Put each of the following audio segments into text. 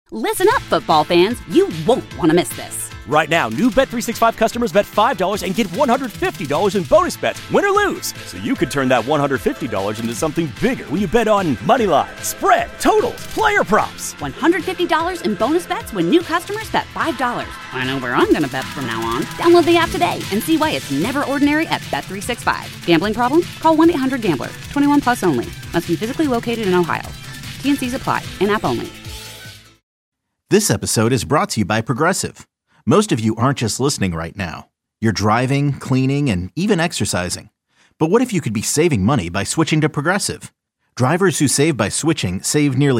Listen up, football fans. You won't want to miss this. Right now, new Bet365 customers bet $5 and get $150 in bonus bets, win or lose. So you could turn that $150 into something bigger when you bet on money line, spread, totals, player props. $150 in bonus bets when new customers bet $5. I know where I'm going to bet from now on. Download the app today and see why it's never ordinary at Bet365. Gambling problem? Call 1-800-GAMBLER. 21 plus only. Must be physically located in Ohio. T&Cs apply. In-app only. This episode is brought to you by Progressive. Most of you aren't just listening right now. You're driving, cleaning, and even exercising. But what if you could be saving money by switching to Progressive? Drivers who save by switching save nearly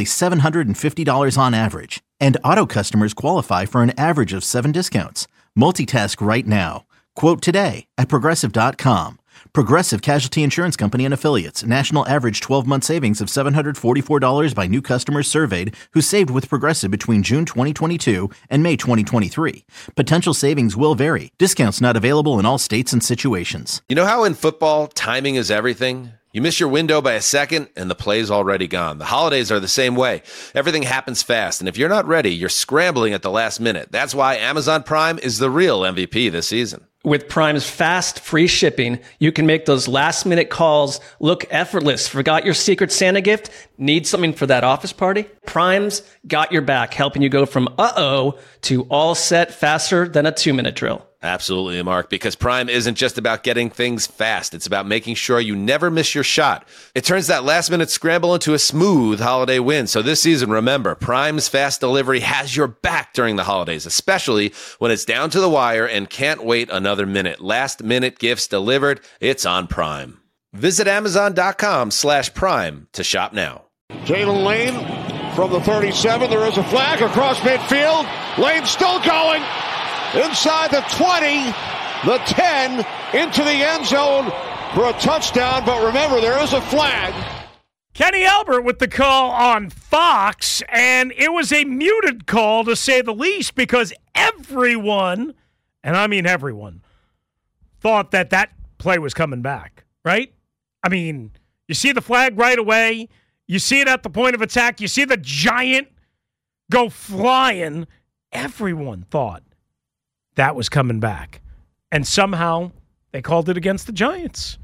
$750 on average. And auto customers qualify for an average of 7 discounts. Multitask right now. Quote today at Progressive.com. Progressive Casualty Insurance Company and Affiliates. National average 12-month savings of $744 by new customers surveyed who saved with Progressive between June 2022 and May 2023. Potential savings will vary. Discounts not available in all states and situations. You know how in football, timing is everything? You miss your window by a second, and the play's already gone. The holidays are the same way. Everything happens fast, and if you're not ready, you're scrambling at the last minute. That's why Amazon Prime is the real MVP this season. With Prime's fast, free shipping, you can make those last-minute calls look effortless. Forgot your Secret Santa gift? Need something for that office party? Prime's got your back, helping you go from uh-oh to all set faster than a 2-minute drill. Absolutely, Mark, because Prime isn't just about getting things fast. It's about making sure you never miss your shot. It turns that last-minute scramble into a smooth holiday win. So this season, remember, Prime's fast delivery has your back during the holidays, especially when it's down to the wire and can't wait another minute. Last-minute gifts delivered, it's on Prime. Visit Amazon.com/Prime to shop now. Jalen Lane from the 37. There is a flag across midfield. Lane still going. Inside the 20, the 10, into the end zone for a touchdown. But remember, there is a flag. Kenny Albert with the call on Fox, and it was a muted call, to say the least, because everyone, and I mean everyone, thought that that play was coming back, right? I mean, you see the flag right away. You see it at the point of attack. You see the giant go flying. Everyone thought that was coming back. And somehow they called it against the Giants.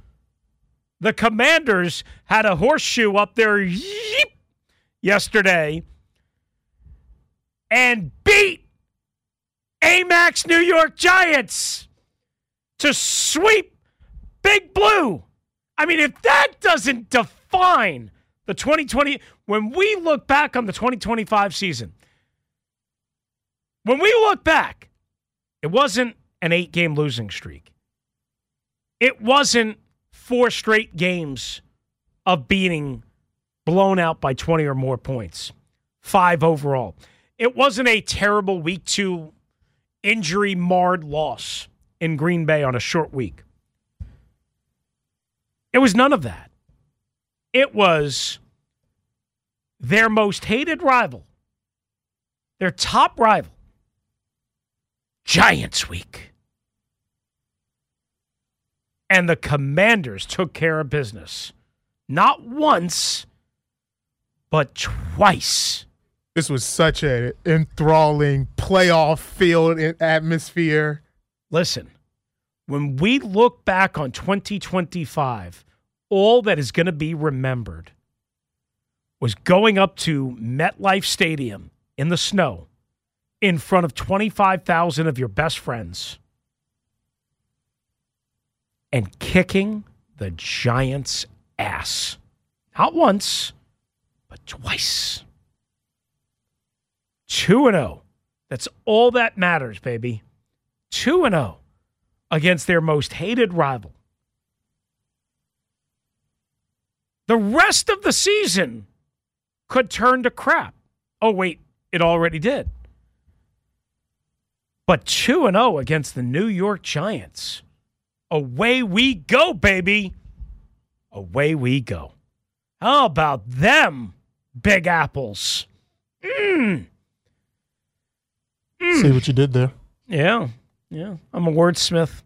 The Commanders had a horseshoe up there yesterday and beat Amex New York Giants to sweep Big Blue. I mean, if that doesn't define the 2020, when we look back on the 2025 season, when we look back, it wasn't an 8-game losing streak. It wasn't 4 straight games of being blown out by 20 or more points. 5 overall. It wasn't a terrible week 2 injury-marred loss in Green Bay on a short week. It was none of that. It was their most hated rival, their top rival, Giants week. And the Commanders took care of business. Not once, but twice. This was such an enthralling playoff field atmosphere. Listen, when we look back on 2025, all that is going to be remembered was going up to MetLife Stadium in the snow in front of 25,000 of your best friends and kicking the Giants' ass. Not once, but twice. 2-0. That's all that matters, baby. 2-0 against their most hated rival. The rest of the season could turn to crap. Oh, wait, it already did. But 2-0 against the New York Giants. Away we go, baby. Away we go. How about them, Big Apples? See what you did there. Yeah. I'm a wordsmith.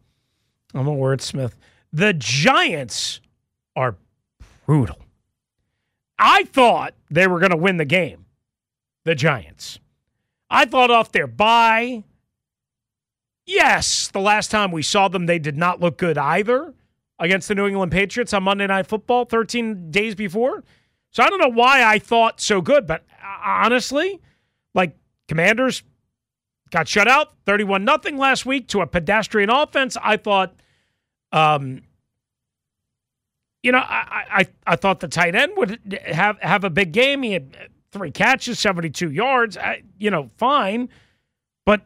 The Giants are brutal. I thought they were going to win the game. the Giants. I thought off their bye, yes, the last time we saw them, they did not look good either against the New England Patriots on Monday Night Football 13 days before. So I don't know why I thought so good, but honestly, like Commanders got shut out 31-0 last week to a pedestrian offense. I thought, I thought the tight end would have a big game. He had 3 catches, 72 yards, fine. But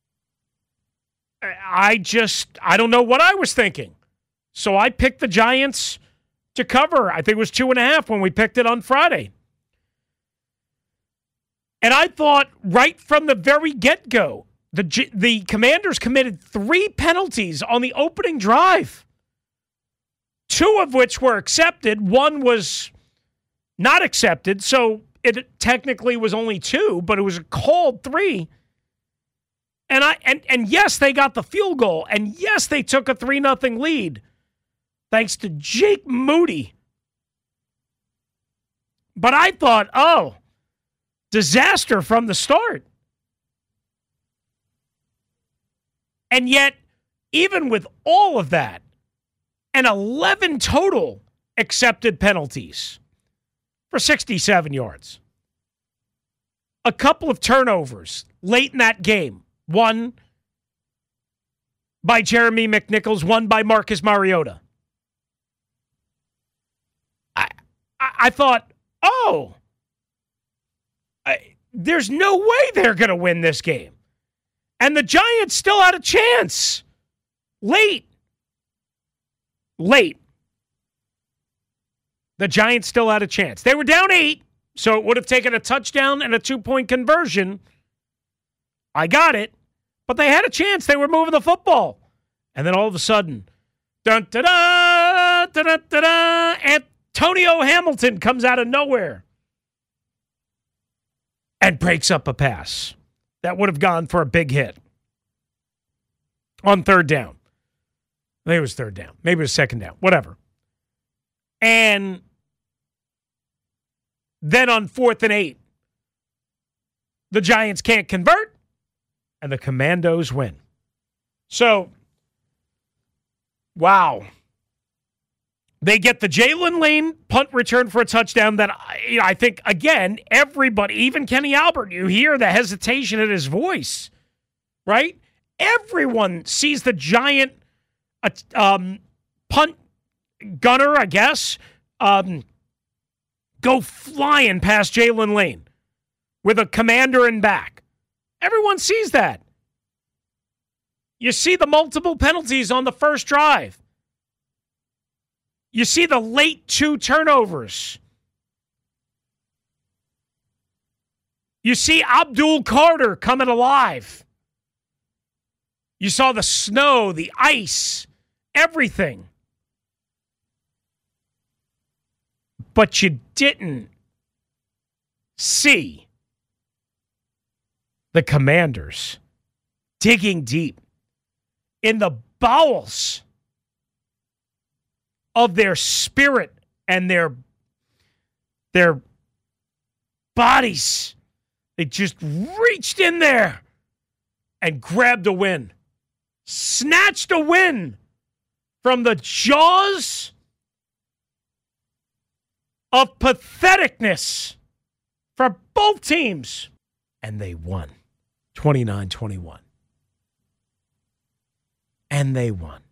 I don't know what I was thinking. So I picked the Giants to cover. I think it was 2.5 when we picked it on Friday. And I thought right from the very get-go, the Commanders committed 3 penalties on the opening drive, 2 of which were accepted. 1 was not accepted, so it technically was only 2, but it was a called 3. And yes, they got the field goal, and yes, they took a 3-0 lead, thanks to Jake Moody. But I thought, disaster from the start. And yet, even with all of that, and 11 total accepted penalties for 67 yards, a couple of turnovers late in that game, one by Jeremy McNichols, one by Marcus Mariota. I thought, there's no way they're going to win this game. And the Giants still had a chance. Late. The Giants still had a chance. They were down 8, so it would have taken a touchdown and a 2-point conversion. I got it. But they had a chance. They were moving the football. And then all of a sudden, dun-da-da, da-da-da-da, Antonio Hamilton comes out of nowhere and breaks up a pass that would have gone for a big hit on 3rd down. Maybe it was 3rd down. Maybe it was 2nd down. Whatever. And then on 4th and 8, the Giants can't convert, and the Commandos win. So, wow. They get the Jalen Lane punt return for a touchdown that I think, again, everybody, even Kenny Albert, you hear the hesitation in his voice, right? Everyone sees the Giant punt gunner, I guess, go flying past Jalen Lane with a Commander in back. Everyone sees that. You see the multiple penalties on the first drive. You see the late 2 turnovers. You see Abdul Carter coming alive. You saw the snow, the ice, everything. But you didn't see the Commanders digging deep in the bowels of their spirit and their bodies. They just reached in there and grabbed a win. Snatched a win from the jaws of patheticness for both teams. And they won 29-21. And they won.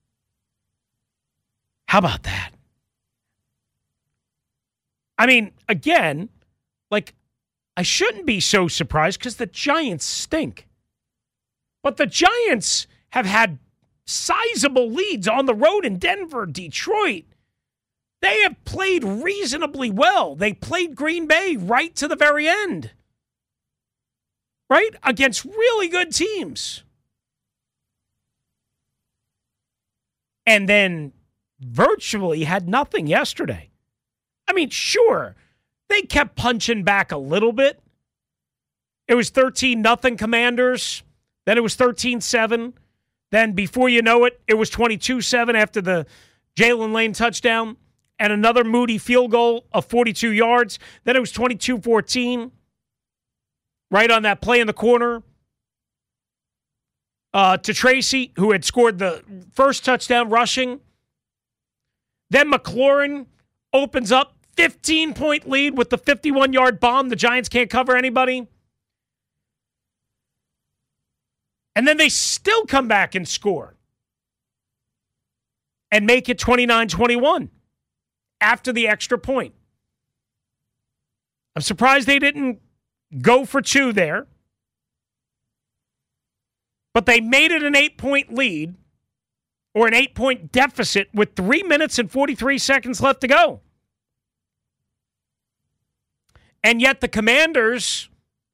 How about that? I mean, again, I shouldn't be so surprised because the Giants stink. But the Giants have had sizable leads on the road in Denver, Detroit. They have played reasonably well. They played Green Bay right to the very end. Right? Against really good teams. And then virtually had nothing yesterday. I mean, sure, they kept punching back a little bit. It was 13-0 Commanders. Then it was 13-7. Then before you know it, it was 22-7 after the Jalen Lane touchdown and another Moody field goal of 42 yards. Then it was 22-14. right on that play in the corner to Tracy, who had scored the first touchdown rushing. Then McLaurin opens up 15-point lead with the 51-yard bomb. The Giants can't cover anybody. And then they still come back and score and make it 29-21 after the extra point. I'm surprised they didn't go for two there. But they made it an 8-point lead or an 8-point deficit with 3 minutes and 43 seconds left to go. And yet the Commanders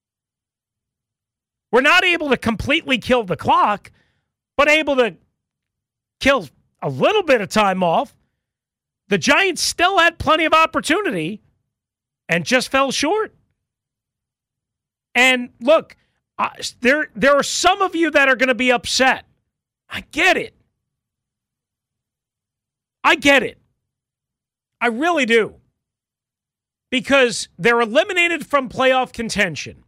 were not able to completely kill the clock, but able to kill a little bit of time off. The Giants still had plenty of opportunity and just fell short. And look, there are some of you that are going to be upset. I get it. I really do. Because they're eliminated from playoff contention.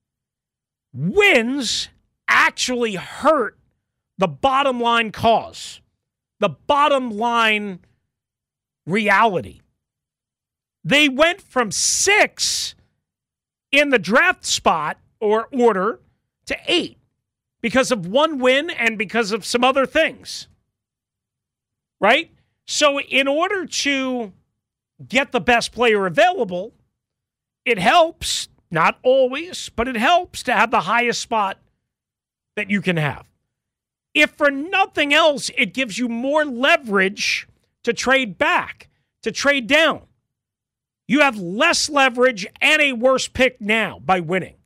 Wins actually hurt the bottom line cause, the bottom line reality. They went from 6 in the draft spot or order to 8 because of one win and because of some other things. Right? So in order to get the best player available, it helps, not always, but it helps to have the highest spot that you can have. If for nothing else, it gives you more leverage to trade back, to trade down. You have less leverage and a worse pick now by winning.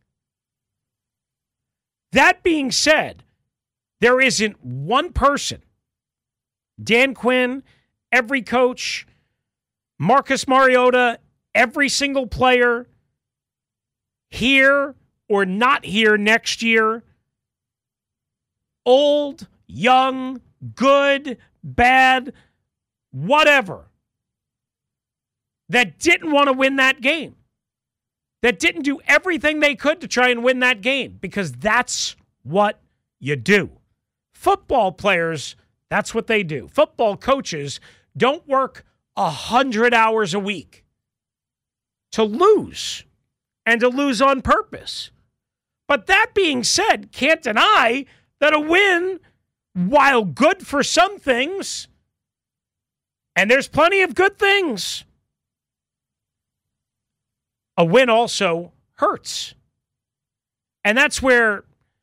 That being said, there isn't one person, Dan Quinn, every coach, Marcus Mariota, every single player, here or not here next year, old, young, good, bad, whatever, that didn't want to win that game, that didn't do everything they could to try and win that game, because that's what you do. Football players, that's what they do. Football coaches don't work 100 hours a week to lose, and to lose on purpose. But that being said, can't deny that a win, while good for some things, and there's plenty of good things, a win also hurts. And that's where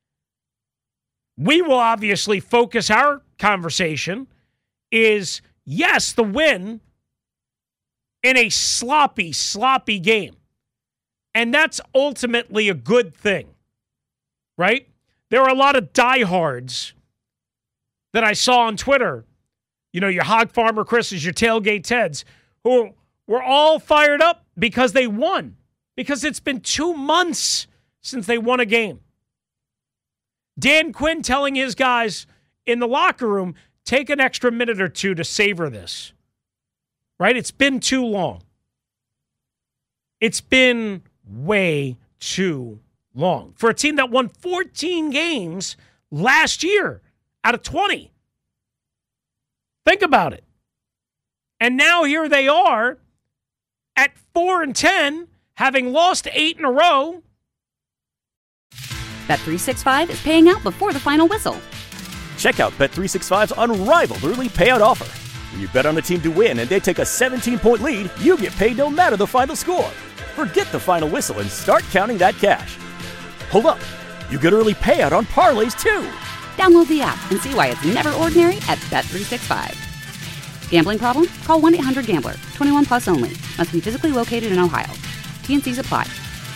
we will obviously focus our conversation is, yes, the win in a sloppy game. And that's ultimately a good thing, right? There are a lot of diehards that I saw on Twitter, you know, your Hog Farmer Chris's, your Tailgate Teds, who were all fired up because they won, because it's been 2 months since they won a game. Dan Quinn telling his guys in the locker room, take an extra minute or two to savor this, right? It's been too long. It's been way too long for a team that won 14 games last year out of 20. Think about it. And now here they are at 4-10, having lost 8 in a row. Bet365 is paying out before the final whistle. Check out Bet365's unrivaled early payout offer. When you bet on a team to win and they take a 17-point lead, you get paid no matter the final score. Forget the final whistle and start counting that cash. Hold up. You get early payout on parlays, too. Download the app and see why it's never ordinary at Bet365. Gambling problem? Call 1-800-GAMBLER. 21 plus only. Must be physically located in Ohio. T&Cs apply.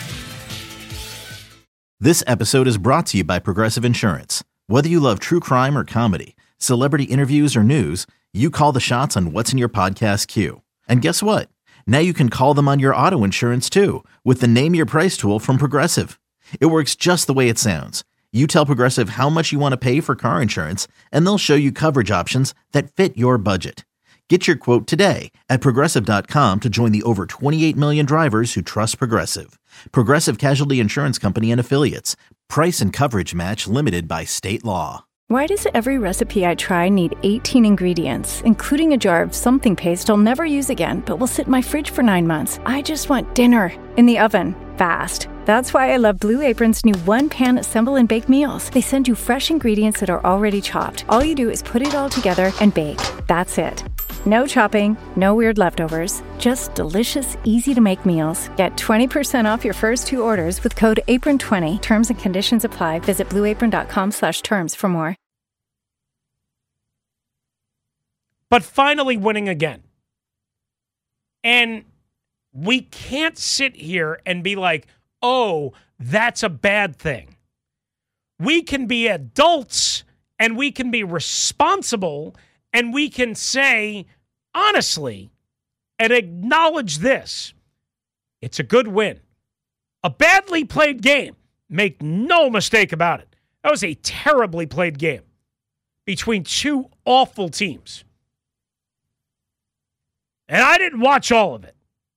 This episode is brought to you by Progressive Insurance. Whether you love true crime or comedy, celebrity interviews or news, you call the shots on what's in your podcast queue. And guess what? Now you can call them on your auto insurance too with the Name Your Price tool from Progressive. It works just the way it sounds. You tell Progressive how much you want to pay for car insurance, and they'll show you coverage options that fit your budget. Get your quote today at Progressive.com to join the over 28 million drivers who trust Progressive. Progressive Casualty Insurance Company and Affiliates. Price and coverage match limited by state law. Why does every recipe I try need 18 ingredients, including a jar of something paste I'll never use again, but will sit in my fridge for 9 months? I just want dinner in the oven, fast. That's why I love Blue Apron's new one-pan assemble and bake meals. They send you fresh ingredients that are already chopped. All you do is put it all together and bake. That's it. No chopping, no weird leftovers, just delicious, easy-to-make meals. Get 20% off your first 2 orders with code APRON20. Terms and conditions apply. Visit blueapron.com/terms for more. But finally winning again. And we can't sit here and be like, oh, that's a bad thing. We can be adults and we can be responsible and we can say, honestly, and acknowledge this. It's a good win. A badly played game. Make no mistake about it. That was a terribly played game between two awful teams. And I didn't watch all of it.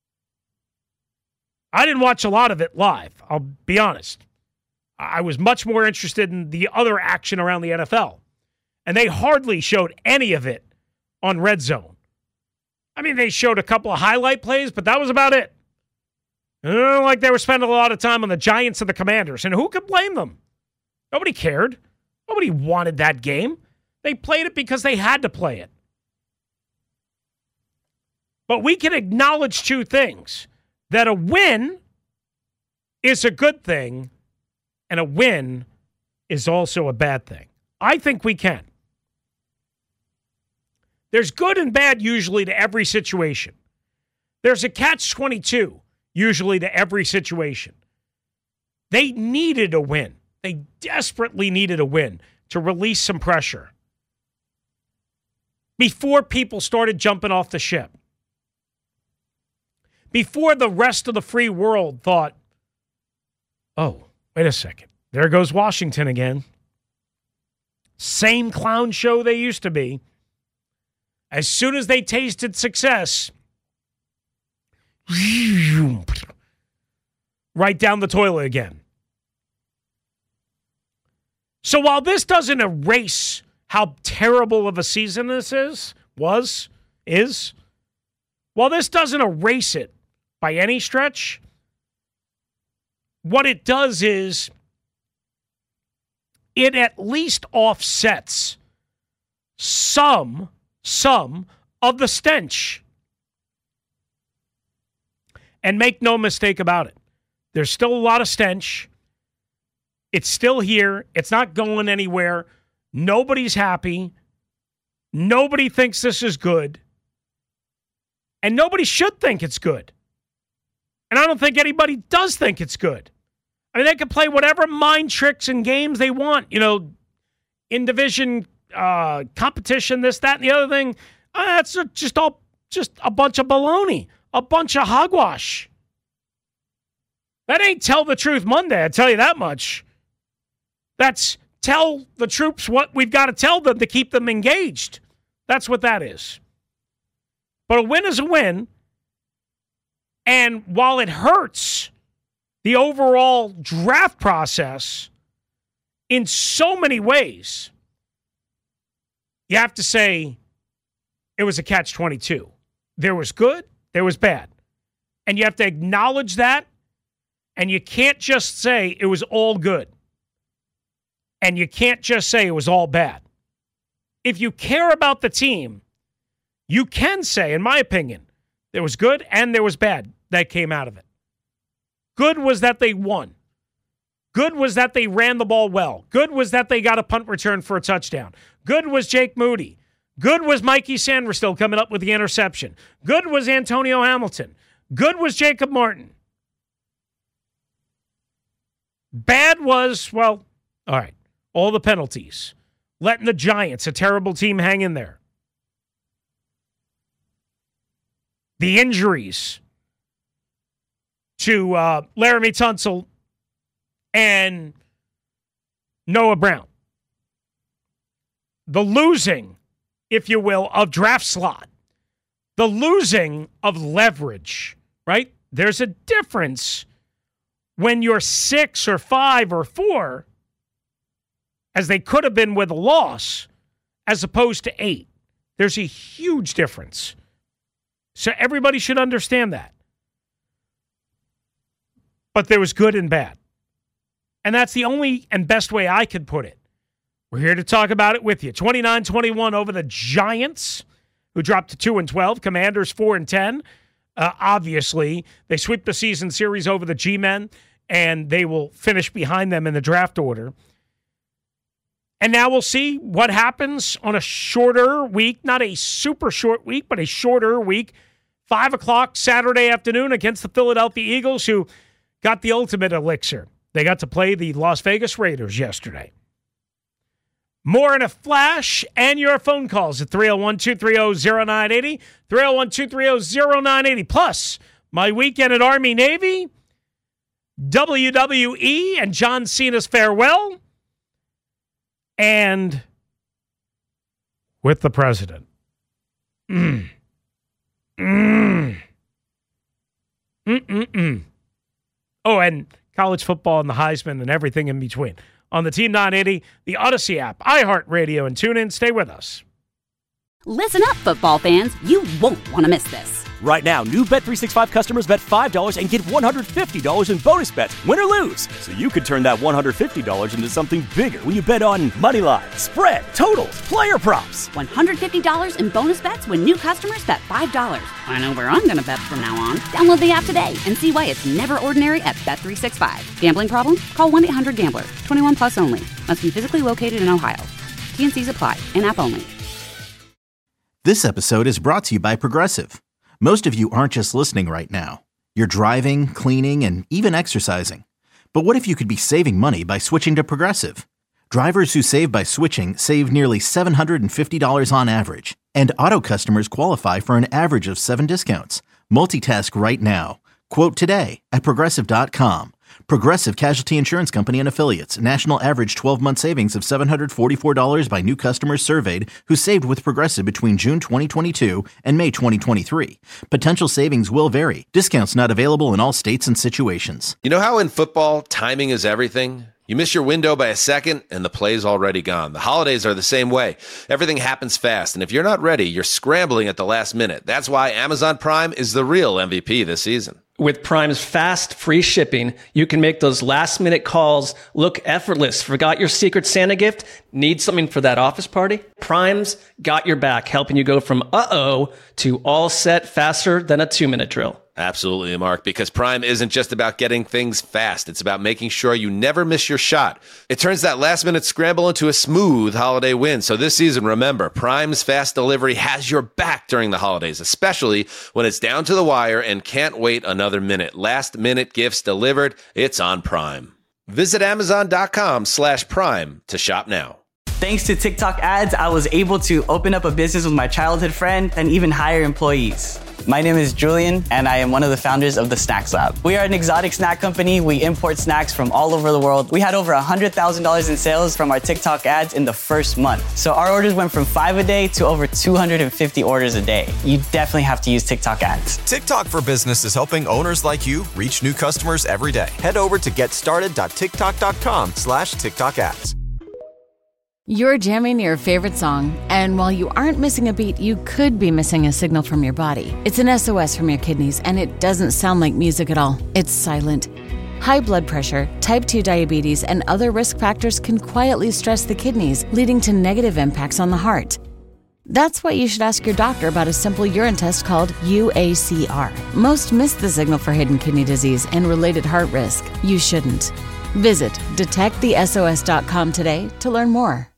I didn't watch a lot of it live, I'll be honest. I was much more interested in the other action around the NFL. And they hardly showed any of it on Red Zone. I mean, they showed a couple of highlight plays, but that was about it. Like they were spending a lot of time on the Giants and the Commanders. And who could blame them? Nobody cared. Nobody wanted that game. They played it because they had to play it. But we can acknowledge two things. That a win is a good thing, and a win is also a bad thing. I think we can. There's good and bad usually to every situation. There's a catch-22 usually to every situation. They needed a win. They desperately needed a win to release some pressure before people started jumping off the ship. Before the rest of the free world thought, oh, wait a second. There goes Washington again. Same clown show they used to be. As soon as they tasted success, right down the toilet again. So while this doesn't erase how terrible of a season this is, while this doesn't erase it, by any stretch, what it does is it at least offsets some of the stench. And make no mistake about it. There's still a lot of stench. It's still here. It's not going anywhere. Nobody's happy. Nobody thinks this is good. And nobody should think it's good. And I don't think anybody does think it's good. I mean, they can play whatever mind tricks and games they want. You know, in division competition, this, that, and the other thing. That's just a bunch of baloney, a bunch of hogwash. That ain't Tell the Truth Monday, I tell you that much. That's tell the troops what we've got to tell them to keep them engaged. That's what that is. But a win is a win. And while it hurts the overall draft process in so many ways, you have to say it was a catch-22. There was good, there was bad. And you have to acknowledge that, and you can't just say it was all good. And you can't just say it was all bad. If you care about the team, you can say, in my opinion, there was good and there was bad that came out of it. Good was that they won. Good was that they ran the ball well. Good was that they got a punt return for a touchdown. Good was Jake Moody. Good was Mikey Sanders coming up with the interception. Good was Antonio Hamilton. Good was Jacob Martin. Bad was, well, all right, all the penalties. Letting the Giants, a terrible team, hang in there. The injuries to Laramie Tunsil and Noah Brown. The losing, if you will, of draft slot. The losing of leverage, right? There's a difference when you're 6 or 5 or 4, as they could have been with a loss, as opposed to 8. There's a huge difference. So everybody should understand that. But there was good and bad. And that's the only and best way I could put it. We're here to talk about it with you. 29-21 over the Giants, who dropped to 2-12. Commanders 4-10. Obviously, they sweep the season series over the G-Men, and they will finish behind them in the draft order. And now we'll see what happens on a shorter week, not a super short week, but a shorter week. 5 o'clock Saturday afternoon against the Philadelphia Eagles, who got the ultimate elixir. They got to play the Las Vegas Raiders yesterday. More in a flash, and your phone calls at 301-230-0980, 301-230-0980. Plus, my weekend at Army-Navy, WWE and John Cena's farewell, and with the president. Oh, and college football and the Heisman and everything in between. On the Team 980, the Odyssey app, iHeartRadio, and TuneIn. Stay with us. Listen up, football fans. You won't want to miss this. Right now, new Bet365 customers bet $5 and get $150 in bonus bets, win or lose. So you could turn that $150 into something bigger when you bet on moneyline, spread, totals, player props. $150 in bonus bets when new customers bet $5. I know where I'm going to bet from now on. Download the app today and see why it's never ordinary at Bet365. Gambling problem? Call 1-800-GAMBLER. 21 plus only. Must be physically located in Ohio. T&Cs apply. In-app only. This episode is brought to you by Progressive. Most of you aren't just listening right now. You're driving, cleaning, and even exercising. But what if you could be saving money by switching to Progressive? Drivers who save by switching save nearly $750 on average. And auto customers qualify for an average of 7 discounts. Multitask right now. Quote today at Progressive.com. Progressive Casualty Insurance Company and Affiliates. National average 12-month savings of $744 by new customers surveyed who saved with Progressive between June 2022 and May 2023. Potential savings will vary. Discounts not available in all states and situations. You know how in football, timing is everything? You miss your window by a second, and the play's already gone. The holidays are the same way. Everything happens fast, and if you're not ready, you're scrambling at the last minute. That's why Amazon Prime is the real MVP this season. With Prime's fast, free shipping, you can make those last-minute calls look effortless. Forgot your Secret Santa gift? Need something for that office party? Prime's got your back, helping you go from uh-oh to all set faster than a 2-minute drill. Absolutely, Mark, because Prime isn't just about getting things fast. It's about making sure you never miss your shot. It turns that last-minute scramble into a smooth holiday win. So this season, remember, Prime's fast delivery has your back during the holidays, especially when it's down to the wire and can't wait another minute. Last-minute gifts delivered. It's on Prime. Visit Amazon.com/Prime to shop now. Thanks to TikTok ads, I was able to open up a business with my childhood friend and even hire employees. My name is Julian, and I am one of the founders of the Snacks Lab. We are an exotic snack company. We import snacks from all over the world. We had over $100,000 in sales from our TikTok ads in the first month. So our orders went from 5 a day to over 250 orders a day. You definitely have to use TikTok ads. TikTok for Business is helping owners like you reach new customers every day. Head over to getstarted.tiktok.com/TikTok ads. You're jamming your favorite song, and while you aren't missing a beat, you could be missing a signal from your body. It's an SOS from your kidneys, and it doesn't sound like music at all. It's silent. High blood pressure, type 2 diabetes, and other risk factors can quietly stress the kidneys, leading to negative impacts on the heart. That's why you should ask your doctor about a simple urine test called UACR. Most miss the signal for hidden kidney disease and related heart risk. You shouldn't. Visit detectthesos.com today to learn more.